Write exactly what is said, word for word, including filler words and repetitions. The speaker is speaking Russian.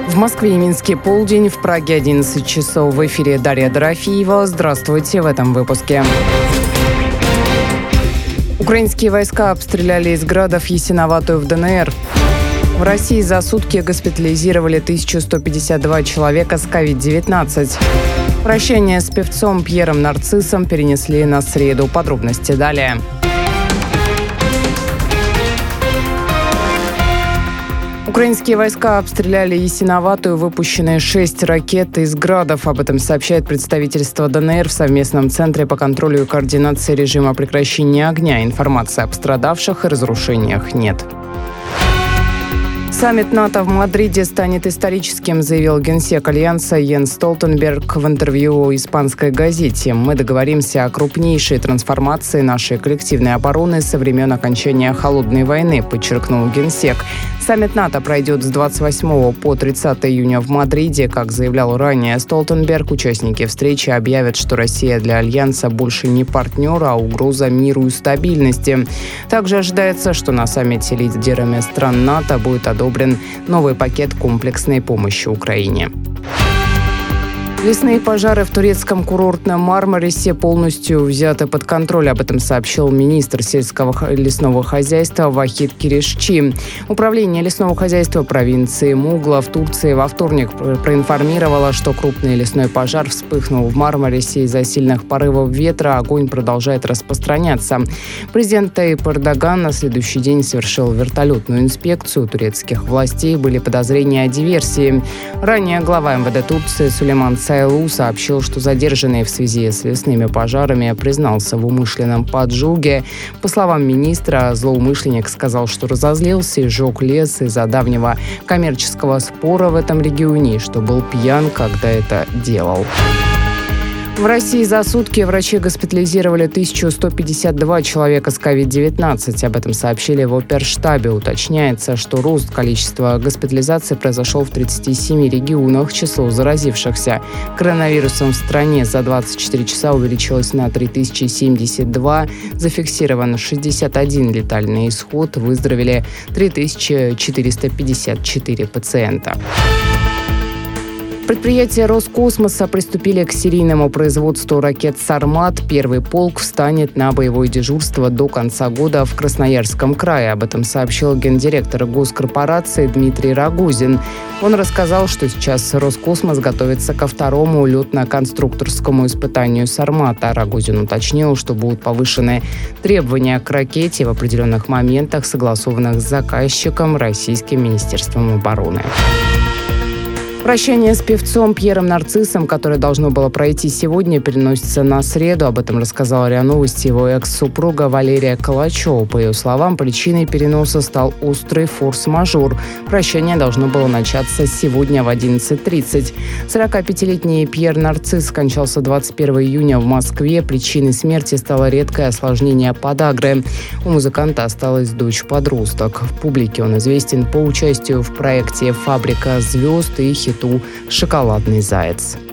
В Москве и Минске полдень, в Праге одиннадцать часов. В эфире Дарья Дорофеева. Здравствуйте в этом выпуске. Украинские войска обстреляли из градов Ясиноватую в ДНР. В России за сутки госпитализировали тысячу сто пятьдесят два человека с ковид девятнадцать. Прощание с певцом Пьером Нарциссом перенесли на среду. Подробности далее. Украинские войска обстреляли Ясиноватую, выпущенные шесть ракет из градов. Об этом сообщает представительство ДНР в совместном центре по контролю и координации режима прекращения огня. Информации о пострадавших и разрушениях нет. Саммит НАТО в Мадриде станет историческим, заявил генсек Альянса Йенс Столтенберг в интервью испанской газете. «Мы договоримся о крупнейшей трансформации нашей коллективной обороны со времен окончания Холодной войны», подчеркнул генсек. Саммит НАТО пройдет с двадцать восьмого по тридцатое июня в Мадриде. Как заявлял ранее Столтенберг, участники встречи объявят, что Россия для Альянса больше не партнер, а угроза миру и стабильности. Также ожидается, что на саммите лидерами стран НАТО будет одобрен новый пакет комплексной помощи Украине. Лесные пожары в турецком курортном Мармарисе полностью взяты под контроль. Об этом сообщил министр сельского лесного хозяйства Вахид Киришчи. Управление лесного хозяйства провинции Мугла в Турции во вторник проинформировало, что крупный лесной пожар вспыхнул в Мармарисе из-за сильных порывов ветра. Огонь продолжает распространяться. Президент Таyyip Эрдоган на следующий день совершил вертолетную инспекцию. У турецких властей были подозрения о диверсии. Ранее глава эм вэ дэ Турции Сулейман Сайлу сообщил, что задержанный в связи с лесными пожарами признался в умышленном поджоге. По словам министра, злоумышленник сказал, что разозлился и сжег лес из-за давнего коммерческого спора в этом регионе, что был пьян, когда это делал. В России за сутки врачи госпитализировали тысячу сто пятьдесят два человека с ковид девятнадцать. Об этом сообщили в оперштабе. Уточняется, что рост количества госпитализаций произошел в тридцати семи регионах. Число заразившихся коронавирусом в стране за двадцать четыре часа увеличилось на три тысячи семьдесят два. Зафиксирован шестьдесят один летальный исход. Выздоровели три тысячи четыреста пятьдесят четыре пациента. Предприятия Роскосмоса приступили к серийному производству ракет «Сармат». Первый полк встанет на боевое дежурство до конца года в Красноярском крае. Об этом сообщил гендиректор госкорпорации Дмитрий Рогозин. Он рассказал, что сейчас Роскосмос готовится ко второму летно-конструкторскому испытанию «Сармата». Рогозин уточнил, что будут повышены требования к ракете в определенных моментах, согласованных с заказчиком, Российским министерством обороны. Прощание с певцом Пьером Нарциссом, которое должно было пройти сегодня, переносится на среду. Об этом рассказала РИА Новости его экс-супруга Валерия Калачева. По ее словам, причиной переноса стал острый форс-мажор. Прощание должно было начаться сегодня в одиннадцать тридцать. сорокапятилетний Пьер Нарцисс скончался двадцать первого июня в Москве. Причиной смерти стало редкое осложнение подагры. У музыканта осталась дочь-подросток. В публике он известен по участию в проекте «Фабрика звезд» и хит «Шоколадный заяц».